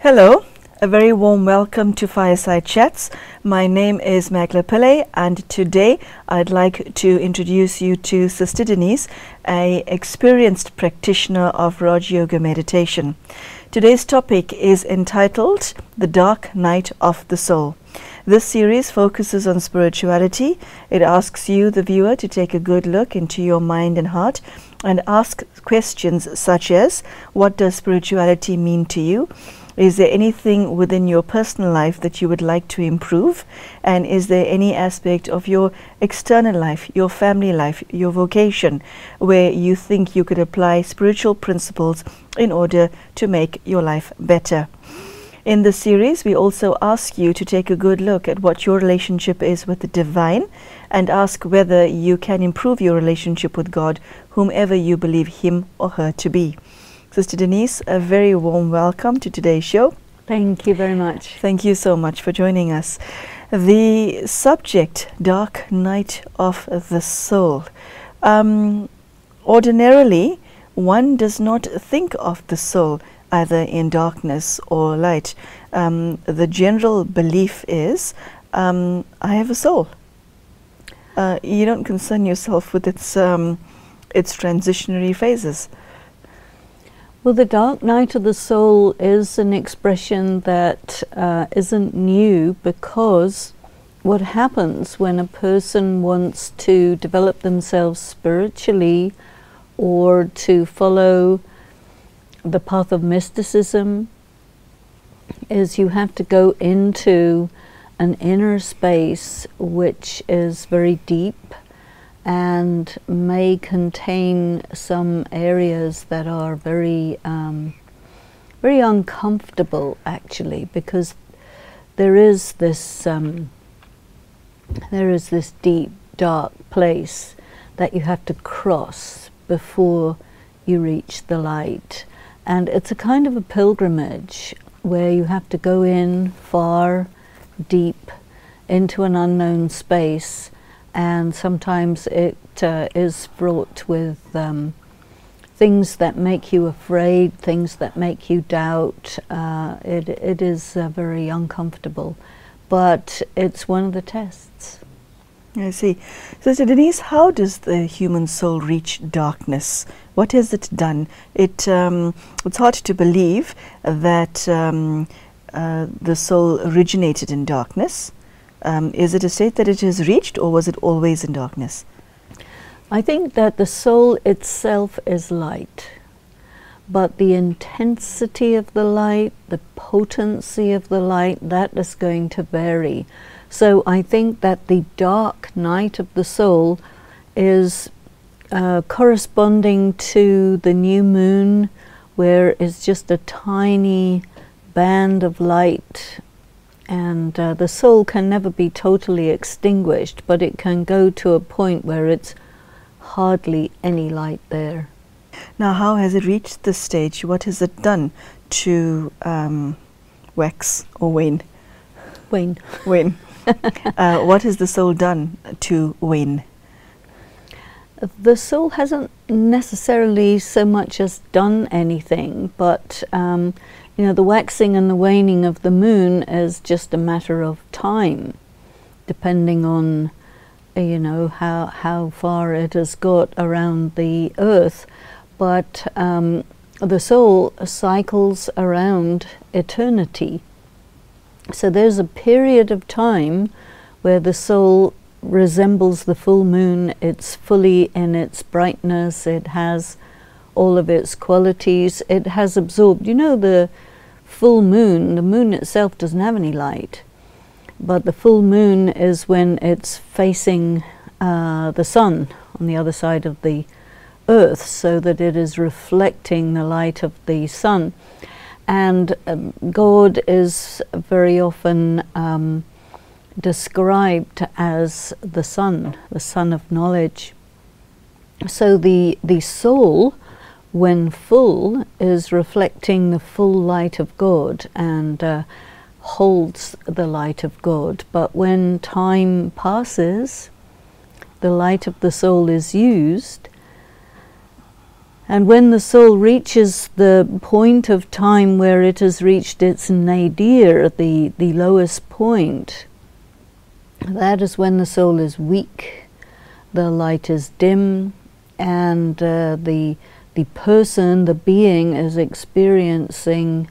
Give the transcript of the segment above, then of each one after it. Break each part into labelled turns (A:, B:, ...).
A: Hello, a very warm welcome to Fireside Chats. My name is Magla Pillay, and today I'd like to introduce you to Sister Denise, an experienced practitioner of Raj Yoga meditation. Today's topic is entitled The Dark Night of the Soul. This series focuses on spirituality. It asks you, the viewer, to take a good look into your mind and heart and ask questions such as, what does spirituality mean to you? Is there anything within your personal life that you would like to improve? And is there any aspect of your external life, your family life, your vocation, where you think you could apply spiritual principles in order to make your life better? In this series, we also ask you to take a good look at what your relationship is with the divine and ask whether you can improve your relationship with God, whomever you believe him or her to be. Sister Denise, a very warm welcome to today's show.
B: Thank you very much.
A: Thank you so much for joining us. The subject, Dark Night of the Soul. Ordinarily, one does not think of the soul either in darkness or light. The general belief is, I have a soul. You don't concern yourself with its transitionary phases.
B: Well, the dark night of the soul is an expression that isn't new, because what happens when a person wants to develop themselves spiritually or to follow the path of mysticism is you have to go into an inner space which is very deep and may contain some areas that are very uncomfortable, actually, because there is this deep, dark place that you have to cross before you reach the light. And it's a kind of a pilgrimage where you have to go in far, deep, into an unknown space. And sometimes it is fraught with things that make you afraid, things that make you doubt. It is very uncomfortable, but it's one of the tests.
A: I see. Sister Denise, how does the human soul reach darkness? What has it done? It's hard to believe that the soul originated in darkness. Is it a state that it has reached, or was it always in darkness?
B: I think that the soul itself is light, but the intensity of the light, the potency of the light, that is going to vary. So I think that the dark night of the soul is corresponding to the new moon, where it's just a tiny band of light. And the soul can never be totally extinguished, but it can go to a point where it's hardly any light there.
A: Now, how has it reached this stage? What has it done to wax or wane?
B: Wane.
A: Wane. What has the soul done to wane?
B: The soul hasn't necessarily so much as done anything, but you know, the waxing and the waning of the moon is just a matter of time, depending on, you know, how far it has got around the earth. But the soul cycles around eternity. So there's a period of time where the soul resembles the full moon. It's fully in its brightness. It has all of its qualities. It has absorbed, you know, the full moon, the moon itself doesn't have any light, but the full moon is when it's facing the sun on the other side of the earth, so that it is reflecting the light of the sun. And God is very often described as the sun of knowledge. So the soul, when full, is reflecting the full light of God and holds the light of God. But when time passes, the light of the soul is used, And when the soul reaches the point of time where it has reached its nadir, the lowest point, that is when the soul is weak, the light is dim, and the person, the being, is experiencing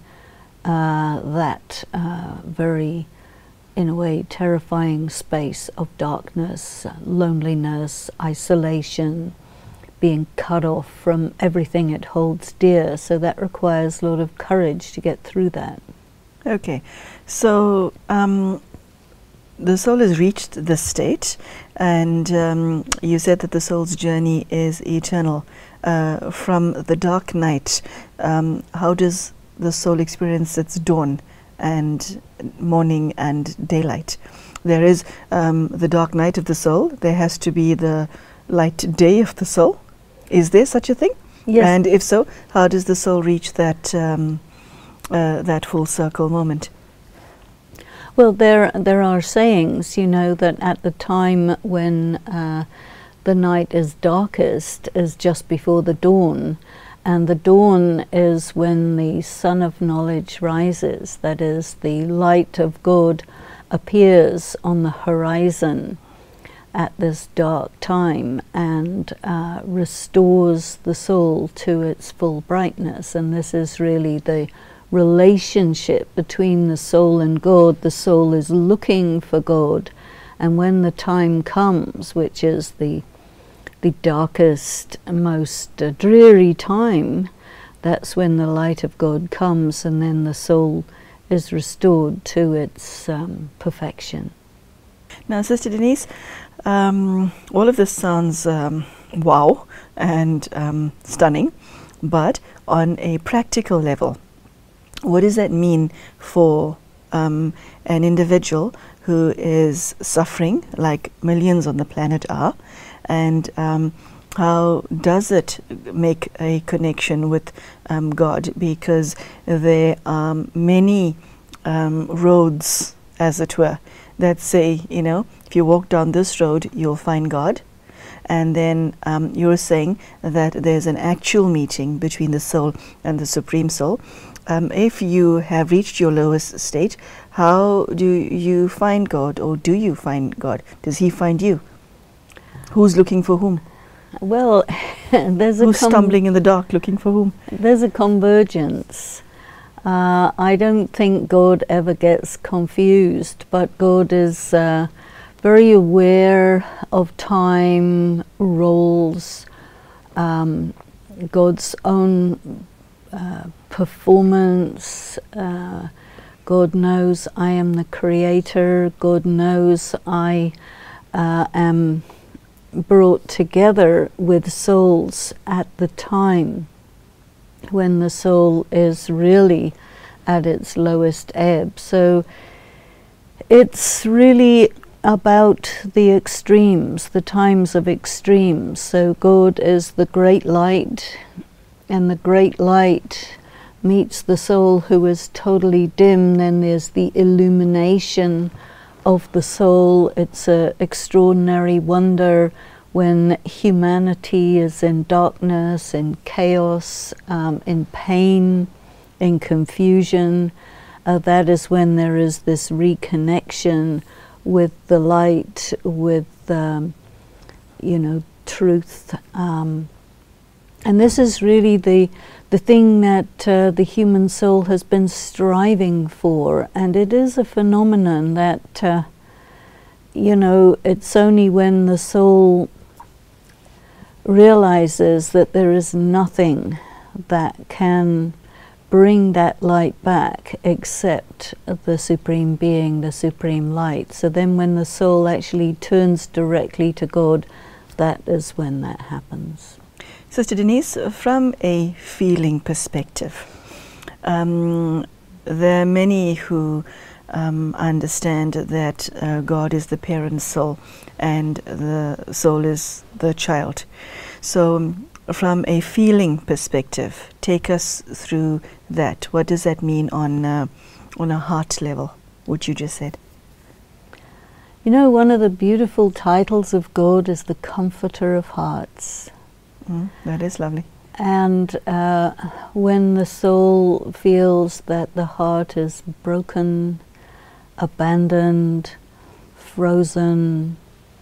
B: that very, in a way, terrifying space of darkness, loneliness, isolation, being cut off from everything it holds dear. So that requires a lot of courage to get through that.
A: Okay, so the soul has reached this state, and you said that the soul's journey is eternal. From the dark night, how does the soul experience its dawn and morning and daylight? There is the dark night of the soul. There has to be the light day of the soul. Is there such a thing?
B: Yes.
A: And if so, how does the soul reach that that full circle moment?
B: Well, there are sayings, you know, that at the time when the night is darkest is just before the dawn, and the dawn is when the sun of knowledge rises. That is, the light of God appears on the horizon at this dark time and restores the soul to its full brightness. And this is really the relationship between the soul and God. The soul is looking for God, and when the time comes, which is the darkest, most dreary time, that's when the light of God comes, and then the soul is restored to its perfection.
A: Now, Sister Denise, all of this sounds wow and stunning, but on a practical level, what does that mean for an individual who is suffering, like millions on the planet are, and how does it make a connection with God? Because there are many roads, as it were, that say, you know, if you walk down this road, you'll find God. And then you're saying that there's an actual meeting between the soul and the Supreme Soul. If you have reached your lowest state, how do you find God, or do you find God? Does He find you? Who's looking for whom?
B: Well, there's
A: Who's stumbling in the dark looking for whom?
B: There's a convergence. I don't think God ever gets confused, but God is very aware of time, roles, God's own performance. God knows I am the creator. God knows I am brought together with souls at the time when the soul is really at its lowest ebb. So it's really about the extremes, the times of extremes. So God is the great light, and the great light meets the soul who is totally dim. Then there's the illumination of the soul. It's an extraordinary wonder when humanity is in darkness, in chaos, in pain, in confusion. That is when there is this reconnection with the light, with truth. And this is really the thing that the human soul has been striving for. And it is a phenomenon that, it's only when the soul realizes that there is nothing that can bring that light back except the Supreme Being, the Supreme Light. So then when the soul actually turns directly to God, that is when that happens.
A: Sister Denise, from a feeling perspective, there are many who understand that God is the parent soul and the soul is the child. So from a feeling perspective, take us through that. What does that mean on a heart level, what you just said?
B: You know, one of the beautiful titles of God is the Comforter of Hearts.
A: That is lovely.
B: And when the soul feels that the heart is broken, abandoned, frozen,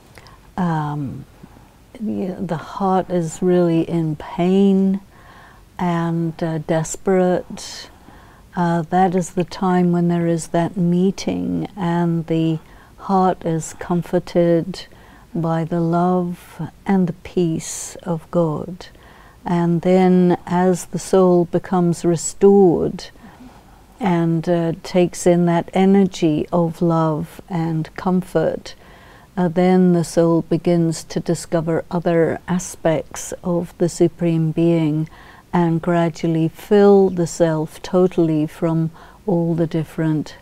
B: the heart is really in pain and desperate, that is the time when there is that meeting and the heart is comforted by the love and the peace of God. And then as the soul becomes restored and takes in that energy of love and comfort, then the soul begins to discover other aspects of the Supreme Being and gradually fill the self totally from all the different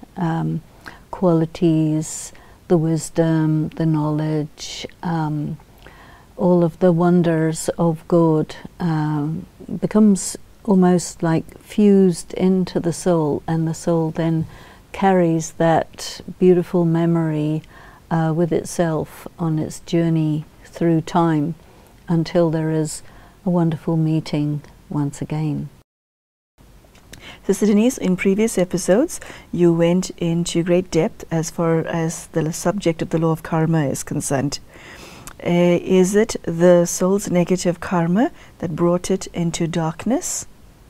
B: qualities, the wisdom, the knowledge, all of the wonders of God becomes almost like fused into the soul, and the soul then carries that beautiful memory with itself on its journey through time until there is a wonderful meeting once again.
A: Sister Denise, in previous episodes, you went into great depth as far as the subject of the law of karma is concerned. Is it the soul's negative karma that brought it into darkness?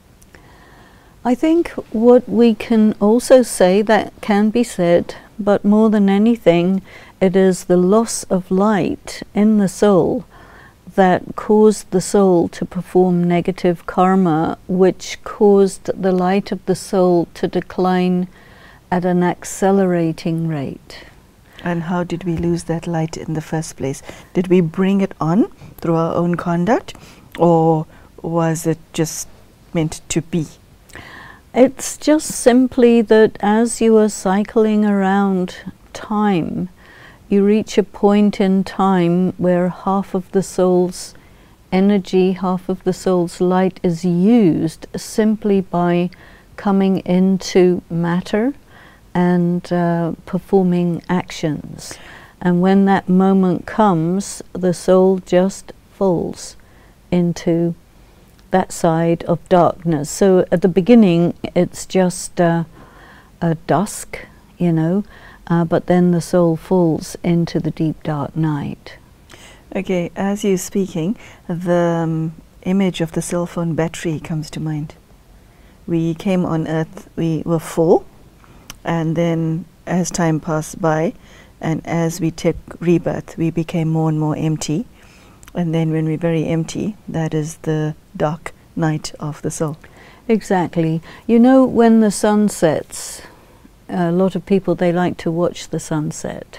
B: I think what we can also say, that can be said, but more than anything, it is the loss of light in the soul that caused the soul to perform negative karma, which caused the light of the soul to decline at an accelerating rate.
A: And how did we lose that light in the first place? Did we bring it on through our own conduct, or was it just meant to be?
B: It's just simply that as you are cycling around time, you reach a point in time where half of the soul's energy, half of the soul's light is used simply by coming into matter and performing actions. And when that moment comes, the soul just falls into that side of darkness. So at the beginning, it's just a dusk, you know, but then the soul falls into the deep dark night.
A: Okay, as you're speaking, the image of the cell phone battery comes to mind. We came on earth, we were full, and then as time passed by and as we took rebirth, we became more and more empty. And then when we're very empty, that is the dark night of the soul. Exactly.
B: You know, when the sun sets, a lot of people, they like to watch the sunset.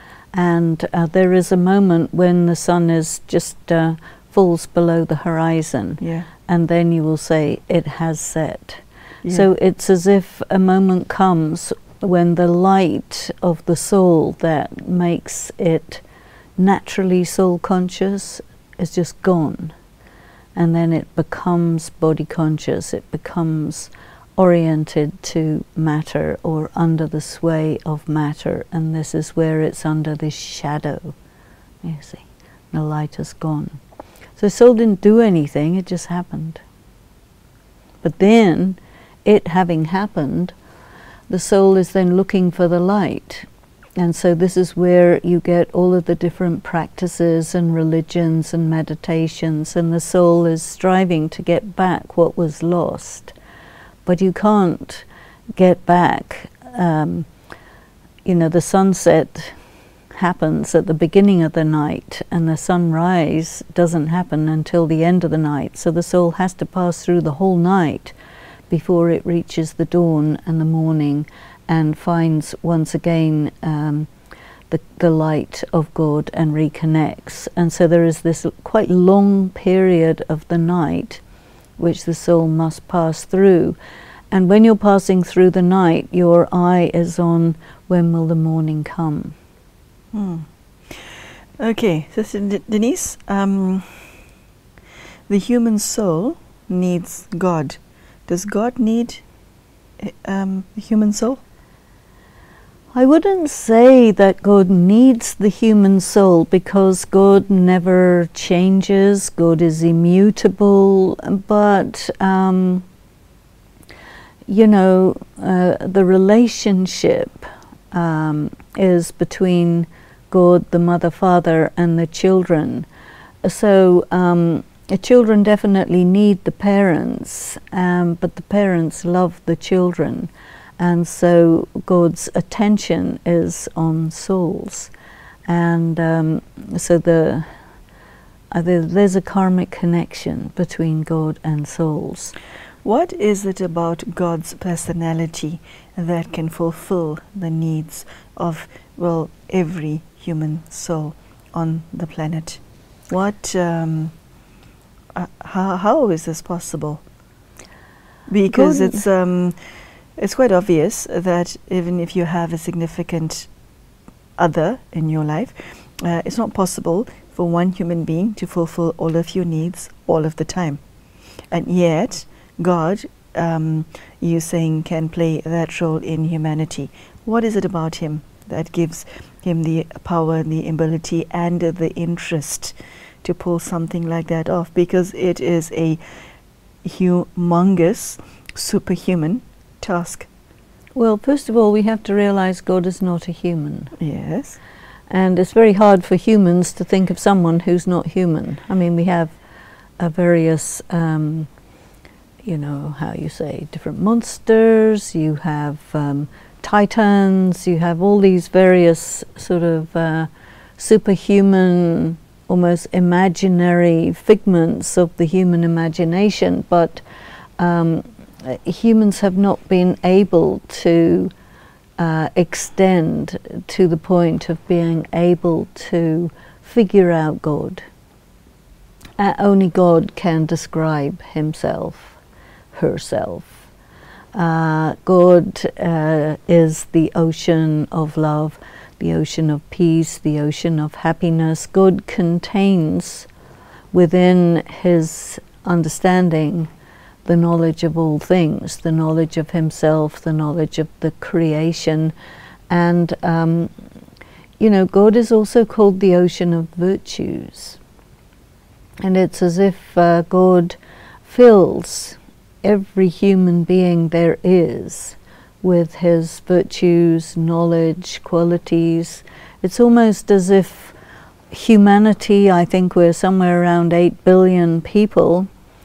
B: And there is a moment when the sun is just falls below the horizon.
A: Yeah.
B: And then you will say, it has set.
A: Yeah.
B: So it's as if a moment comes when the light of the soul that makes it naturally soul conscious is just gone. And then it becomes body conscious, it becomes oriented to matter or under the sway of matter, and this is where it's under this shadow, you see. The light is gone. So the soul didn't do anything, it just happened. But then, it having happened, the soul is then looking for the light. And so this is where you get all of the different practices and religions and meditations, and the soul is striving to get back what was lost. But you can't get back, you know, the sunset happens at the beginning of the night, and the sunrise doesn't happen until the end of the night. So the soul has to pass through the whole night before it reaches the dawn and the morning and finds once again the light of God and reconnects. And so there is this quite long period of the night which the soul must pass through. And when you're passing through the night, your eye is on when will the morning come.
A: Okay, Sister Denise, the human soul needs God. Does God need the human soul?
B: I wouldn't say that God needs the human soul, because God never changes. God is immutable, but you know, the relationship is between God, the Mother, Father, and the children. So the children definitely need the parents, but the parents love the children. And so God's attention is on souls. And so there's a karmic connection between God and souls.
A: What is it about God's personality that can fulfill the needs of, well, every human soul on the planet? What, how is this possible? Because it's quite obvious that even if you have a significant other in your life, it's not possible for one human being to fulfill all of your needs all of the time. And yet, God, you're saying, can play that role in humanity. What is it about him that gives him the power, the ability, and the interest to pull something like that off? Because it is a humongous, superhuman task.
B: Well, first of all, we have to realize God is not a human.
A: Yes.
B: And it's very hard for humans to think of someone who's not human. I mean, we have various, you know, how you say, different monsters, you have titans, you have all these various sort of superhuman, almost imaginary figments of the human imagination, but humans have not been able to extend to the point of being able to figure out God. Only God can describe himself, herself. God is the ocean of love, the ocean of peace, the ocean of happiness. God contains within his understanding the knowledge of all things, the knowledge of himself, the knowledge of the creation. And, you know, God is also called the ocean of virtues. And it's as if God fills every human being there is with his virtues, knowledge, qualities. It's almost as if humanity, I think we're somewhere around 8 billion people,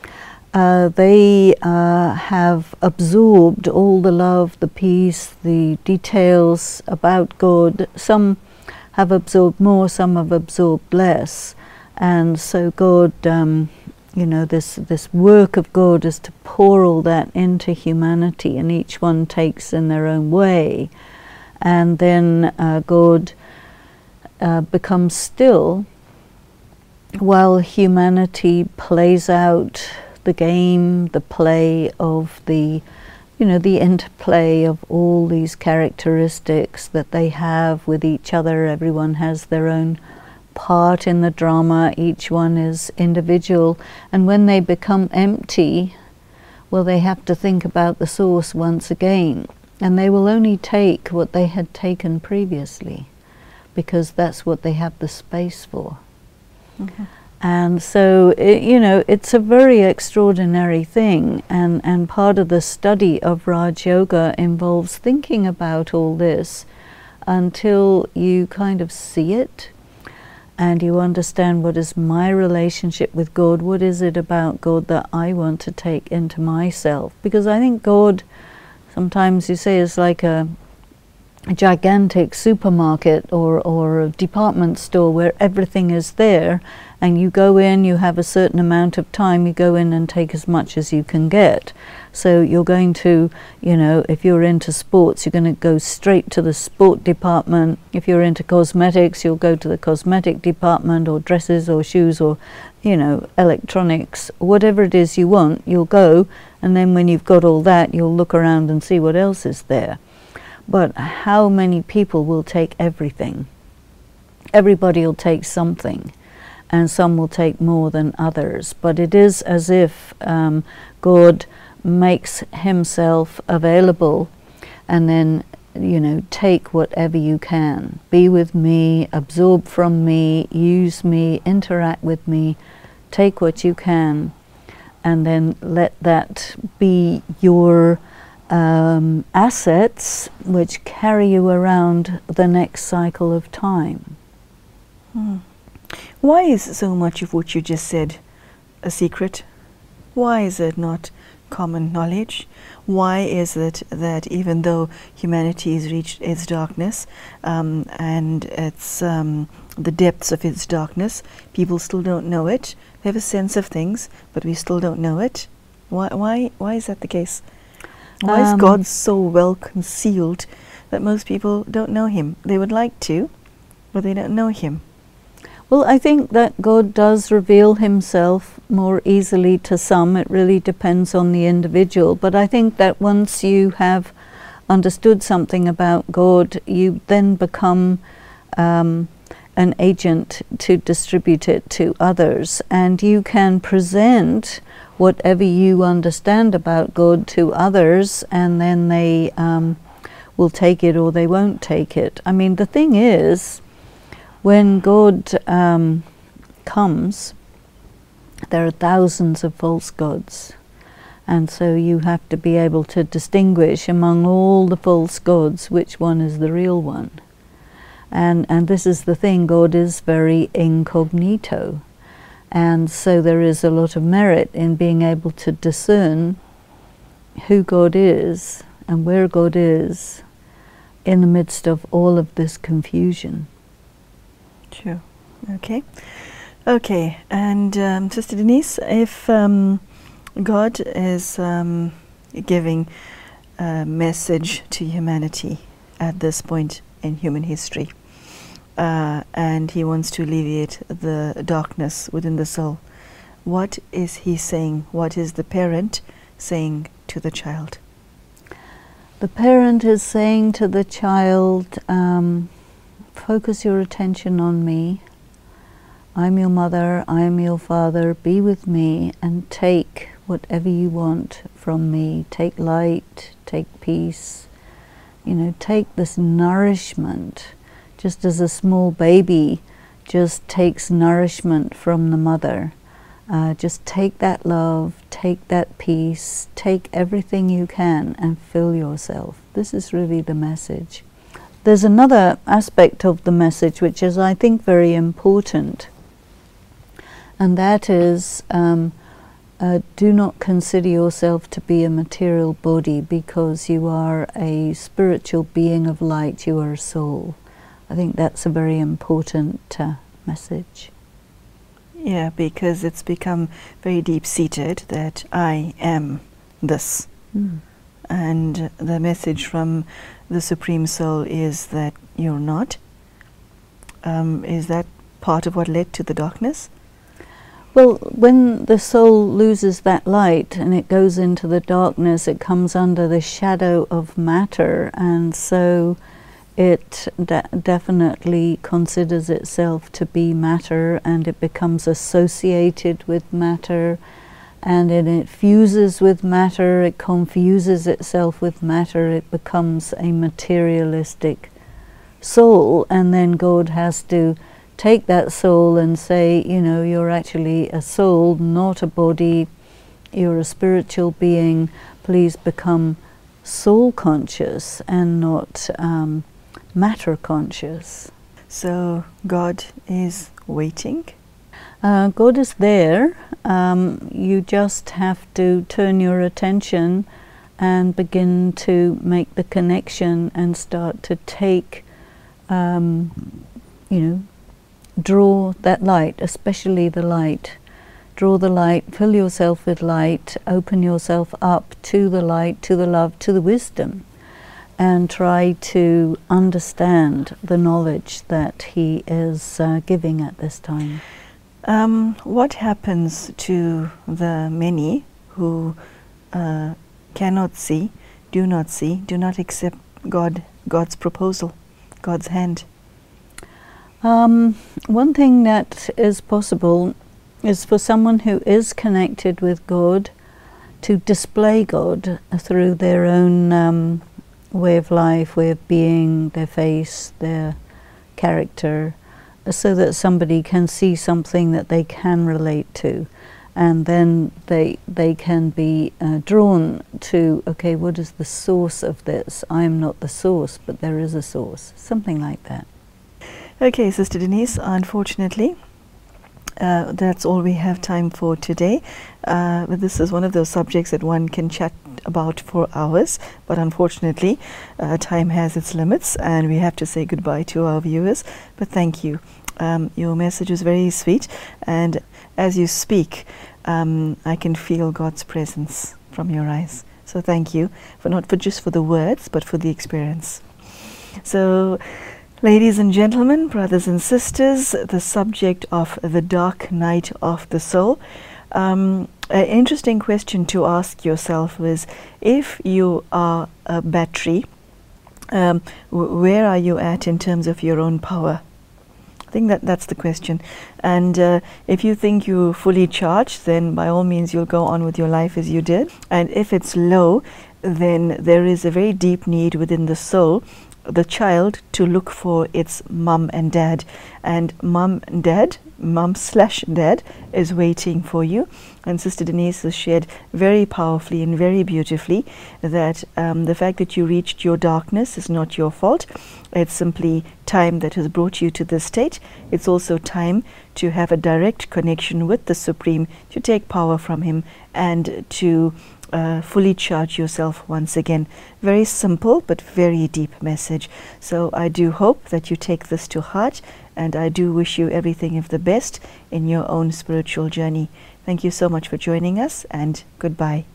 B: they have absorbed all the love, the peace, the details about God. Some have absorbed more, some have absorbed less. And so God, you know, this work of God is to pour all that into humanity, and each one takes in their own way. And then God becomes still while humanity plays out the game, the play of the, you know, the interplay of all these characteristics that they have with each other. Everyone has their own part in the drama, each one is individual, and when they become empty, well, they have to think about the source once again, and they will only take what they had taken previously, because that's what they have the space for. Mm-hmm. And so, you know, it's a very extraordinary thing, and part of the study of Raj Yoga involves thinking about all this until you kind of see it, and you understand, what is my relationship with God? What is it about God that I want to take into myself? Because I think God, sometimes you say, is like a gigantic supermarket or a department store where everything is there, and you go in, you have a certain amount of time, you go in and take as much as you can get. So you're going to, you know, if you're into sports, you're going to go straight to the sport department. If you're into cosmetics, you'll go to the cosmetic department, or dresses or shoes or, you know, electronics, whatever it is you want, you'll go, and then when you've got all that, you'll look around and see what else is there. But how many people will take everything? Everybody will take something, and some will take more than others. But it is as if God makes himself available, and then you know, take whatever you can. Be with me, absorb from me, use me, interact with me, take what you can, and then let that be your assets which carry you around the next cycle of time.
A: Why is so much of what you just said a secret? Why is it not common knowledge? Why is it that even though humanity has reached its darkness and its the depths of its darkness, people still don't know it? They have a sense of things, but we still don't know it. Why is that the case? Why is God so well concealed that most people don't know him? They would like to, but they don't know him.
B: Well, I think that God does reveal himself more easily to some. It really depends on the individual. But I think that once you have understood something about God, you then become an agent to distribute it to others. And you can present whatever you understand about God to others, and then they will take it or they won't take it. I mean, the thing is, when God comes, there are thousands of false gods. And so you have to be able to distinguish among all the false gods which one is the real one. And this is the thing, God is very incognito. And so there is a lot of merit in being able to discern who God is and where God is in the midst of all of this confusion.
A: Sure. Okay. Okay. And Sister Denise, if God is giving a message to humanity at this point in human history, and he wants to alleviate the darkness within the soul, what is he saying? What is the parent saying to the child?
B: The parent is saying to the child, focus your attention on me. I'm your mother, I am your father, be with me and take whatever you want from me. Take light, take peace, you know, take this nourishment, just as a small baby just takes nourishment from the mother. Just take that love, take that peace, take everything you can and fill yourself. This is really the message. There's another aspect of the message which is, I think, very important, and that is do not consider yourself to be a material body, because you are a spiritual being of light, you are a soul. I think that's a very important message.
A: Yeah, because it's become very deep-seated that I am this. And the message from the Supreme Soul is that you're not. Is that part of what led to the darkness?
B: Well, when the soul loses that light and it goes into the darkness, it comes under the shadow of matter, and so it definitely considers itself to be matter, and it becomes associated with matter, and it fuses with matter, it confuses itself with matter, it becomes a materialistic soul, and then God has to take that soul and say, you know, you're actually a soul, not a body, you're a spiritual being, please become soul conscious and not matter conscious.
A: So God is waiting?
B: God is there. You just have to turn your attention and begin to make the connection and start to take, you know, draw that light, especially the light. Draw the light, fill yourself with light, open yourself up to the light, to the love, to the wisdom, and try to understand the knowledge that he is giving at this time.
A: What happens to the many who cannot see, do not accept God's proposal, God's hand?
B: One thing that is possible is for someone who is connected with God to display God through their own way of life, way of being, their face, their character, so that somebody can see something that they can relate to, and then they can be drawn to, okay, what is the source of this? I am not the source, but there is a source, something like that.
A: Okay, Sister Denise, unfortunately, that's all we have time for today. But this is one of those subjects that one can chat about for hours, but unfortunately time has its limits and we have to say goodbye to our viewers. But thank you. Your message is very sweet, and as you speak, I can feel God's presence from your eyes. So thank you, for not for just for the words, but for the experience. So, ladies and gentlemen, brothers and sisters, the subject of the dark night of the soul. An interesting question to ask yourself is, if you are a battery, where are you at in terms of your own power? I think that's the question. And if you think you're fully charged, then by all means you'll go on with your life as you did. And if it's low, then there is a very deep need within the soul, the child, to look for its mum and dad. And mum/dad is waiting for you. And Sister Denise has shared very powerfully and very beautifully that the fact that you reached your darkness is not your fault. It's simply time that has brought you to this state. It's also time to have a direct connection with the Supreme, to take power from Him, and to fully charge yourself once again. Very simple but very deep message. So I do hope that you take this to heart, and I do wish you everything of the best in your own spiritual journey. Thank you so much for joining us, and goodbye.